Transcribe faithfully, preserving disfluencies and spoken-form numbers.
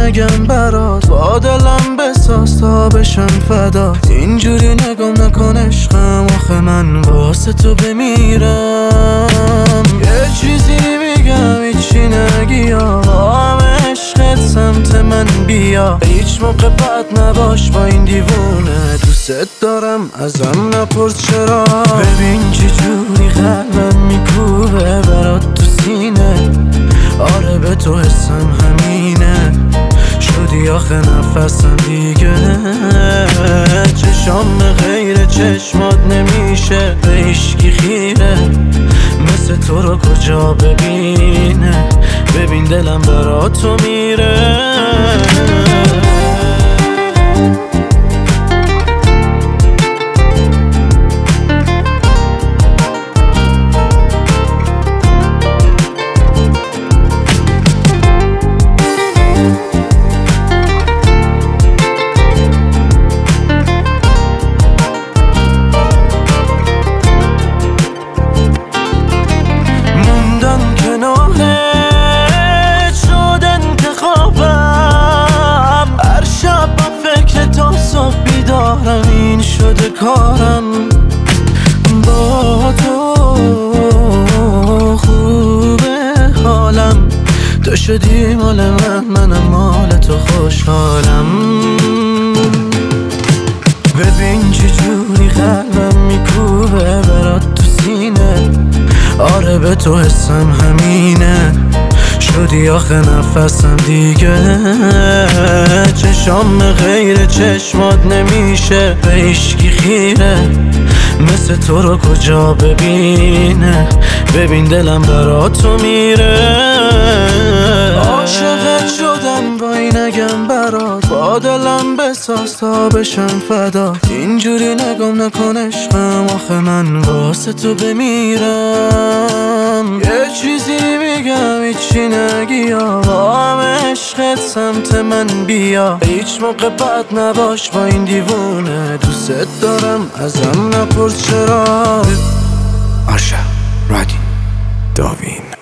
نگم برات، با دلم بساز تا بشم فدات. اینجوری نگم نکن عشقم، آخه من واسه تو بمیرم. یه چیزی میگم هیچی نگی یا هم عشقت سمت من بیا. هیچ موقع بد نباش با این دیوونه، دوست دارم ازم نپرس چرا. ببین چی جوری قلبم میکوبه برات تو سینه، آره به تو حسم همینه. شدی آخه نفسم دیگه، چشام غیر چشمات نمیشه به هیچکی خیره. مثل تو رو کجا ببینه، ببین دلم برات تو میره. این شده کارم با تو، خوبه حالم. تو شدی مال من، منم مال تو خوشحالم. ببین چی جوری قلبم میکوبه برات تو سینه، آره به تو حسم همینه. شدی آخه نفسم دیگه، چشام غیر چشمات نمیشه به هیچکی خیره. مثل تو رو کجا ببینه، ببین دلم برات تو میره. عاشقت شدم وای نگم برات، با دلم بساز تا بشم فدات. اینجوری نگم نکن عشقم، آخه من واسه تو بمیرم. یه چیزی میگم هیچی نگی یا هم عشقت سمت من بیا. هیچ موقع بد نباش با این دیوونه، دوست دارم ازم نپرس چرا. آرشا رادین داوین.